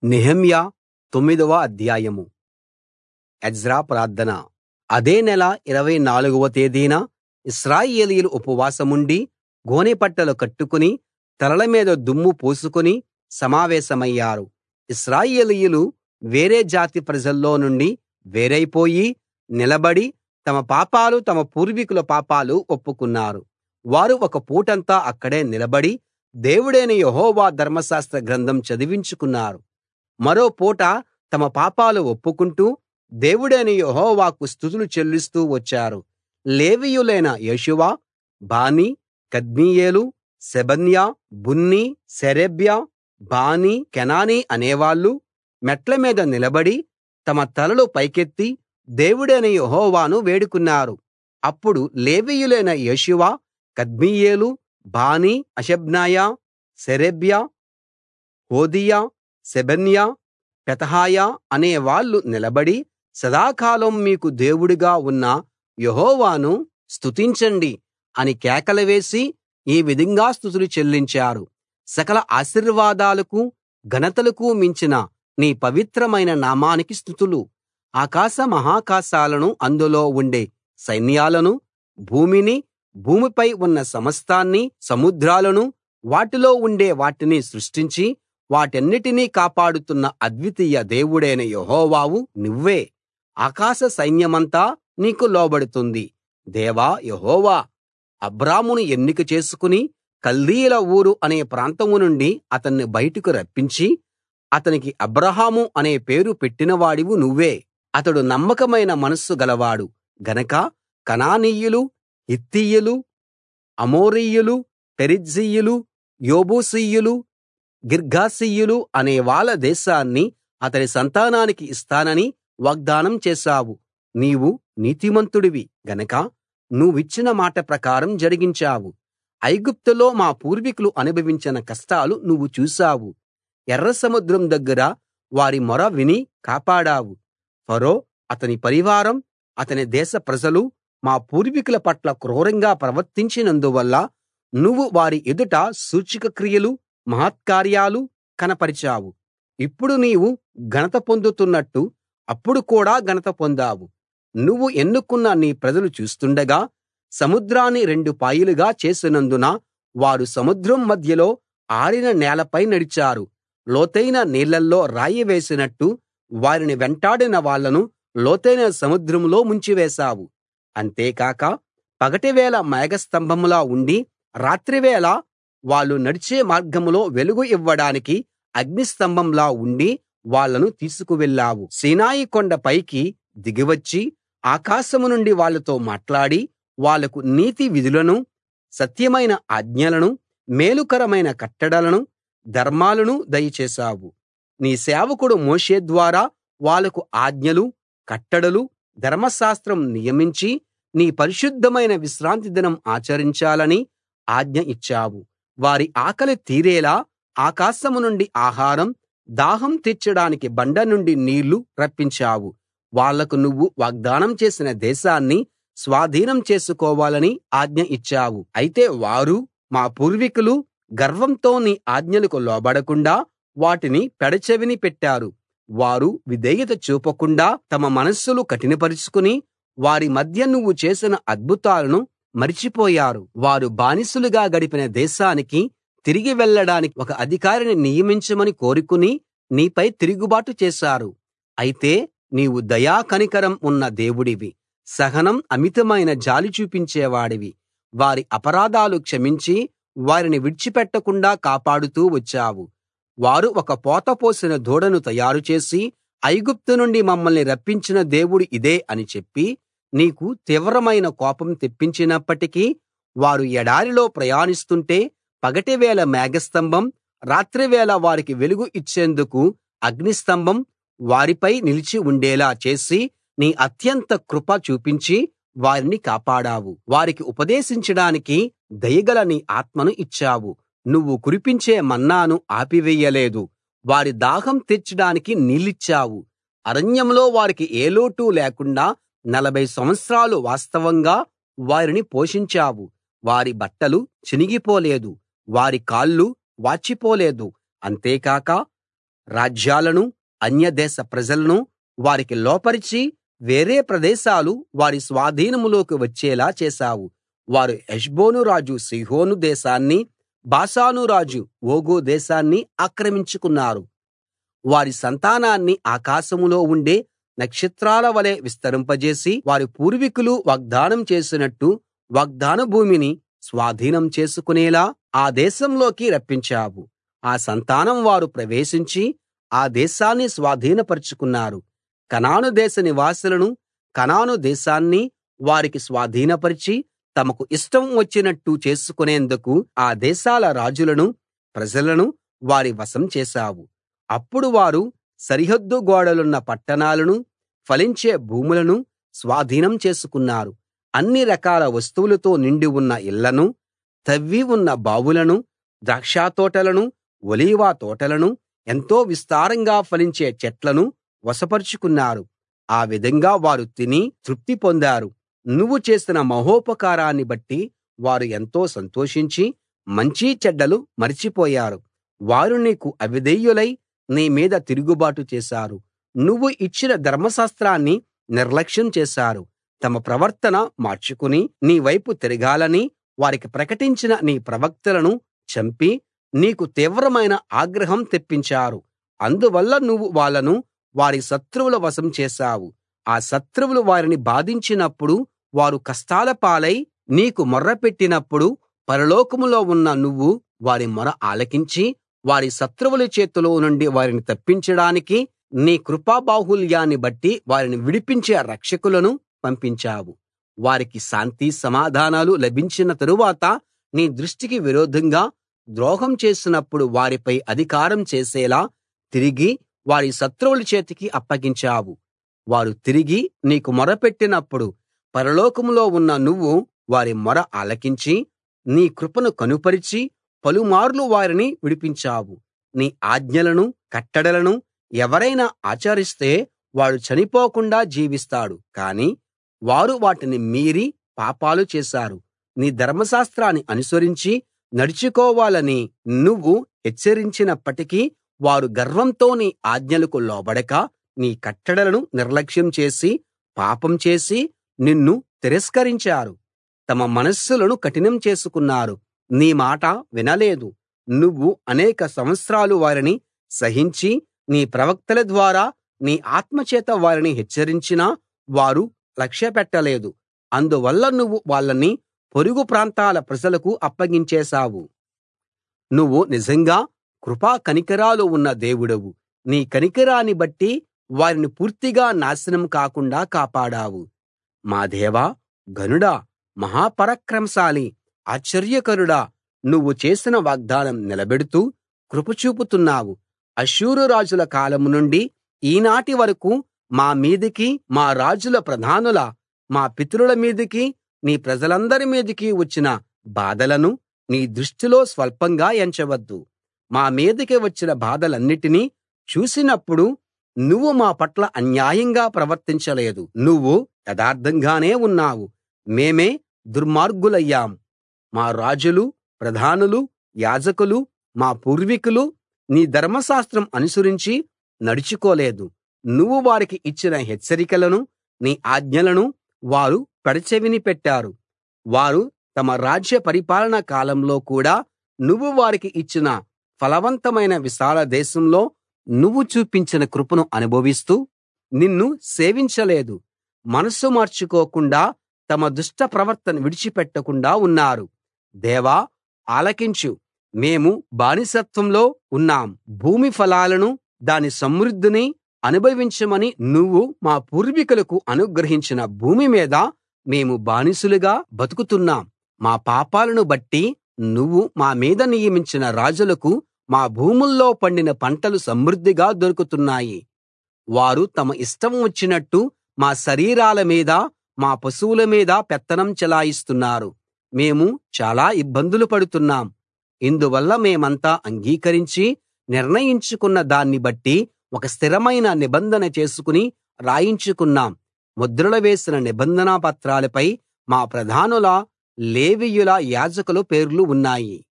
నెహెమ్యా 9వ అధ్యాయం. ఎజ్రా ప్రార్థన. అదే నెల 24వ తేదీన ఇశ్రాయేలీయులు ఉపవాసముండి గోనెపట్టలు కట్టుకుని తలల మీద దుమ్ము పోసుకుని సమావేశమయ్యారు. ఇశ్రాయేలీయులు వేరే జాతి ప్రజల్లో నుండి వేరైపోయి నిలబడి తమ పాపాలు తమ పూర్వీకుల పాపాలు ఒప్పుకున్నారు. వారు ఒక పూటంతా అక్కడే నిలబడి దేవుడైన యెహోవా ధర్మశాస్త్ర గ్రంథం చదివించుకున్నారు. మరో పూట తమ పాపాలు ఒప్పుకుంటూ దేవుడైన యెహోవాకు స్తుతులు చెల్లిస్తూ వచ్చారు. లేవీయులైన Jeshua, Bani, Kadmiel, Shebaniah, Bunni, Sherebiah, Bani, Chenani అనేవాళ్ళు మెట్ల మీద నిలబడి తమ తలలు పైకెత్తి దేవుడైన యెహోవాను వేడుకున్నారు. అప్పుడు లేవీయులైన యేషూవ, కద్మీయేలు, బానీ, హషబ్నాయా, షేరేబ్యా, హోదీయా, షెబన్యా, పెతహాయా అనే వాళ్ళు నిలబడి సదాకాలం మీకు దేవుడుగా ఉన్న యెహోవాను స్తుతించండి అని కేకలు వేసి ఈ విధంగా స్తుతులు చెల్లించారు. సకల ఆశీర్వాదాలకు ఘనతలకు మించిన నీ పవిత్రమైన నామానికి స్తుతులు. ఆకాశ మహాకాశాలను అందులో ఉండే సైన్యాలను, భూమిని, భూమిపై ఉన్న సమస్తాన్ని, సముద్రాలను, వాటిలో ఉండే వాటిని సృష్టించి వాటన్నిటినీ కాపాడుతున్న అద్వితీయ దేవుడైన యెహోవావు నువ్వే. ఆకాశ సైన్యమంతా నీకు లోబడుతుంది. దేవా యెహోవా, అబ్రామును ఎన్నిక చేసుకుని కల్దీయుల ఊరు అనే ప్రాంతం నుండి అతన్ని బయటకు రప్పించి అతనికి అబ్రాహాము అనే పేరు పెట్టినవాడివి నువ్వే. అతడు నమ్మకమైన మనస్సు గలవాడు గనక కనానీయులు, హిత్తీయులు, అమోరీయులు, పెరిజ్జీయులు, యెబూసీయులు, గిర్గాషీయులు అనే వాళ్ళ దేశాన్ని అతడి సంతానానికి ఇస్తానని వాగ్దానం చేశావు. నీవు నీతిమంతుడివి గనక నువ్విచ్చిన మాట ప్రకారం జరిగించావు. ఐగుప్తులో మా పూర్వీకులు అనుభవించిన కష్టాలు నువ్వు చూశావు. ఎర్ర సముద్రం దగ్గర వారి మొర విని కాపాడావు. ఫరో, అతని పరివారం, అతని దేశ ప్రజలు మా పూర్వీకుల పట్ల క్రూరంగా ప్రవర్తించినందువల్ల నువ్వు వారి ఎదుట సూచక క్రియలు, మహత్కార్యాలు కనపరిచావు. ఇప్పుడు నీవు ఘనత పొందుతున్నట్టు అప్పుడు కూడా ఘనత పొందావు. నువ్వు ఎన్నుకున్న నీ ప్రజలు చూస్తుండగా సముద్రాన్ని రెండు పాయలుగా చేసినందున వారు సముద్రం మధ్యలో ఆరిన నేలపై నడిచారు. లోతైన నీళ్ళల్లో రాయి వేసినట్టు వారిని వెంటాడిన వాళ్ళను లోతైన సముద్రంలో ముంచివేశావు. అంతేకాక పగటివేళ మేఘస్తంభంలా ఉండి రాత్రివేళ వాళ్ళు నడిచే మార్గంలో వెలుగు ఇవ్వడానికి అగ్నిస్తంభంలా ఉండి వాళ్ళను తీసుకువెళ్ళావు. సీనాయి కొండ పైకి దిగివచ్చి ఆకాశం నుండి వాళ్ళతో మాట్లాడి వాళ్లకు నీతి విధులను, సత్యమైన ఆజ్ఞలను, మేలుకరమైన కట్టడలను, ధర్మాలను దయచేశావు. నీ సేవకుడు మోషే ద్వారా వాళ్లకు ఆజ్ఞలు, కట్టడలు, ధర్మశాస్త్రం నియమించి నీ పరిశుద్ధమైన విశ్రాంతి దినం ఆచరించాలని ఆజ్ఞ ఇచ్చావు. వారి ఆకలి తీరేలా ఆకాశం నుండి ఆహారం, దాహం తీర్చడానికి బండ నుండి నీళ్లు రప్పించావు. వాళ్లకు నువ్వు వాగ్దానం చేసిన దేశాన్ని స్వాధీనం చేసుకోవాలని ఆజ్ఞ ఇచ్చావు. అయితే వారు, మా పూర్వీకులు గర్వంతో నీ ఆజ్ఞలకు లోబడకుండా వాటిని పెడచెవిన పెట్టారు. వారు విధేయత చూపకుండా తమ మనస్సులు కఠినపరుచుకుని వారి మధ్య నువ్వు చేసిన అద్భుతాలను మరిచిపోయారు. వారు బానిసలుగా గడిపిన దేశానికి తిరిగి వెళ్ళడానికి ఒక అధికారిని నియమించమని కోరుకుని నీపై తిరుగుబాటు చేశారు. అయితే నీవు దయా కనికరం ఉన్న దేవుడివి, సహనం, అమితమైన జాలి చూపించేవాడివి. వారి అపరాధాలు క్షమించి వారిని విడిచిపెట్టకుండా కాపాడుతూ వచ్చావు. వారు ఒక పోత పోసిన దూడను తయారు చేసి ఐగుప్తు నుండి మమ్మల్ని రప్పించిన దేవుడు ఇదే అని చెప్పి నీకు తీవ్రమైన కోపం తెప్పించినప్పటికీ వారు ఎడారిలో ప్రయాణిస్తుంటే పగటివేళ మేఘస్తంభం, రాత్రివేళ వారికి వెలుగు ఇచ్చేందుకు అగ్నిస్తంభం వారిపై నిలిచి ఉండేలా చేసి నీ అత్యంత కృప చూపించి వారిని కాపాడావు. వారికి ఉపదేశించడానికి దయగల నీ ఆత్మను ఇచ్చావు. నువ్వు కురిపించే మన్నాను ఆపివేయలేదు. వారి దాహం తీర్చడానికి నీళ్లిచ్చావు. అరణ్యంలో వారికి ఏ లోటు లేకుండా 40 సంవత్సరాలు వాస్తవంగా వారిని పోషించావు. వారి బట్టలు చినిగిపోలేదు, వారి కాళ్ళు వాచిపోలేదు. అంతేకాక రాజ్యాలను అన్యదేశ ప్రజలను వారికి లోపరిచి వేరే ప్రదేశాలు వారి స్వాధీనంలోకి వచ్చేలా చేశావు. వారు హెష్బోను రాజు సీహోను దేశాన్ని, బాషాను రాజు ఓగు దేశాన్ని ఆక్రమించుకున్నారు. వారి సంతానాన్ని ఆకాశంలో ఉండే నక్షత్రాల వలె విస్తరింపజేసి వారి పూర్వీకులు వాగ్దానం చేసినట్టు వాగ్దాన భూమిని స్వాధీనం చేసుకునేలా ఆ దేశంలోకి రప్పించావు. ఆ సంతానం వారు ప్రవేశించి ఆ దేశాన్ని స్వాధీనపరచుకున్నారు. కనాను దేశ నివాసులను, కనాను దేశాన్ని వారికి స్వాధీనపరిచి తమకు ఇష్టం వచ్చినట్టు చేసుకునేందుకు ఆ దేశాల రాజులను, ప్రజలను వారి వశం చేశావు. అప్పుడు వారు సరిహద్దు గోడలున్న పట్టణాలను, ఫలించే భూములను స్వాధీనం చేసుకున్నారు. అన్ని రకాల వస్తువులతో నిండి ఉన్న ఇళ్ళను, తవ్వి ఉన్న బావులను, ద్రాక్షతోటలను, ఒలీవ తోటలను, ఎంతో విస్తారంగా ఫలించే చెట్లను వశపరుచుకున్నారు. ఆ విధంగా వారు తిని తృప్తి పొందారు. నువ్వు చేసిన మహోపకారాన్ని బట్టి వారు ఎంతో సంతోషించి మంచి చెడ్డలు మరిచిపోయారు. వారు నీకు అవిధేయులై నీ మీద తిరుగుబాటు చేశారు. నువ్వు ఇచ్చిన ధర్మశాస్త్రాన్ని నిర్లక్ష్యం చేశారు. తమ ప్రవర్తన మార్చుకుని నీ వైపు తిరగాలని వారికి ప్రకటించిన నీ ప్రవక్తలను చంపి నీకు తీవ్రమైన ఆగ్రహం తెప్పించారు. అందువల్ల నువ్వు వాళ్ళను వారి శత్రువుల వశం చేశావు. ఆ శత్రువులు వారిని బాధించినప్పుడు, వారు కష్టాల పాలై నీకు మొర్రపెట్టినప్పుడు పరలోకంలో ఉన్న నువ్వు వారి మొర ఆలకించి వారి శత్రువుల చేతిలో నుండి వారిని తప్పించడానికి నీ కృపా బాహుళ్యాన్ని బట్టి వారిని విడిపించే రక్షకులను పంపించావు. వారికి శాంతి సమాధానాలు లభించిన తరువాత నీ దృష్టికి విరోధంగా ద్రోహం చేసినప్పుడు వారిపై అధికారం చేసేలా తిరిగి వారి శత్రువుల చేతికి అప్పగించావు. వారు తిరిగి నీకు మొరపెట్టినప్పుడు పరలోకంలో ఉన్న నువ్వు వారి మొర ఆలకించి నీ కృపను కనుపరిచి పలుమార్లు వారిని విడిపించావు. నీ ఆజ్ఞలను, కట్టడలను ఎవరైనా ఆచరిస్తే వాడు చనిపోకుండా జీవిస్తాడు. కానీ వారు వాటిని మీరి పాపాలు చేశారు. నీ ధర్మశాస్త్రాన్ని అనుసరించి నడుచుకోవాలని నువ్వు హెచ్చరించినప్పటికీ వారు గర్వంతో నీ ఆజ్ఞలకు లోబడక నీ కట్టడలను నిర్లక్ష్యం చేసి పాపం చేసి నిన్ను తిరస్కరించారు. తమ మనస్సులను కఠినం చేసుకున్నారు. నీ మాట వినలేదు. నువ్వు అనేక సంవత్సరాలు వారిని సహించి నీ ప్రవక్తల ద్వారా నీ ఆత్మచేత వారిని హెచ్చరించినా వారు లక్ష్యపెట్టలేదు. అందువల్ల నువ్వు వాళ్ళని పొరుగు ప్రాంతాల ప్రజలకు అప్పగించేశావు. నువ్వు నిజంగా కృపా కనికరాలు ఉన్న దేవుడవు. నీ కనికరాన్ని బట్టి వారిని పూర్తిగా నాశనం కాకుండా కాపాడావు. మా దేవా, ఘనుడా, మహాపరాక్రమశాలి, ఆశ్చర్యకరుడా, నువ్వు చేసిన వాగ్దానం నిలబెడుతూ కృప చూపుతున్నావు. అష్షూరు రాజుల కాలం నుండి ఈనాటి వరకూ మా మీదికి, మా రాజుల ప్రధానుల, మా పితరుల మీదికి, నీ ప్రజలందరి మీదికి వచ్చిన బాధలను నీ దృష్టిలో స్వల్పంగా ఎంచవద్దు. మా మీదికి వచ్చిన బాధలన్నిటినీ చూసినప్పుడు నువ్వు మా పట్ల అన్యాయంగా ప్రవర్తించలేదు. నువ్వు యథార్థంగానే ఉన్నావు. మేమే దుర్మార్గులయ్యాం. మా రాజులు, ప్రధానులు, యాజకులు, మా పూర్వీకులు నీ ధర్మశాస్త్రం అనుసరించి నడుచుకోలేదు. నువ్వు వారికి ఇచ్చిన హెచ్చరికలను, నీ ఆజ్ఞలను వారు పెడచెవిని పెట్టారు. వారు తమ రాజ్య పరిపాలన కాలంలో కూడా నువ్వు వారికి ఇచ్చిన ఫలవంతమైన విశాల దేశంలో నువ్వు చూపించిన కృపను అనుభవిస్తూ నిన్ను సేవించలేదు. మనస్సు మార్చుకోకుండా తమ దుష్ట ప్రవర్తన విడిచిపెట్టకుండా ఉన్నారు. దేవా, ఆలకించు. మేము బానిసత్వంలో ఉన్నాం. భూమి ఫలాలను, దాని సమృద్ధిని అనుభవించమని నువ్వు మా పూర్వీకులకు అనుగ్రహించిన భూమి మీద మేము బానిసలుగా బతుకుతున్నాం. మా పాపాలను బట్టి నువ్వు మా మీద నియమించిన రాజులకు మా భూముల్లో పండిన పంటలు సమృద్ధిగా దొరుకుతున్నాయి. వారు తమ ఇష్టం వచ్చినట్టు మా శరీరాల మీద, మా పశువుల మీద పెత్తనం చెలాయిస్తున్నారు. మేము చాలా ఇబ్బందులు పడుతున్నాం. ఇందువల్ల మేమంతా అంగీకరించి నిర్ణయించుకున్న దాన్ని బట్టి ఒక స్థిరమైన నిబంధన చేసుకుని రాయించుకున్నాం. ముద్రలు వేసిన నిబంధన పత్రాలపై మా ప్రధానుల, లేవీయుల, యాజకుల పేర్లు ఉన్నాయి.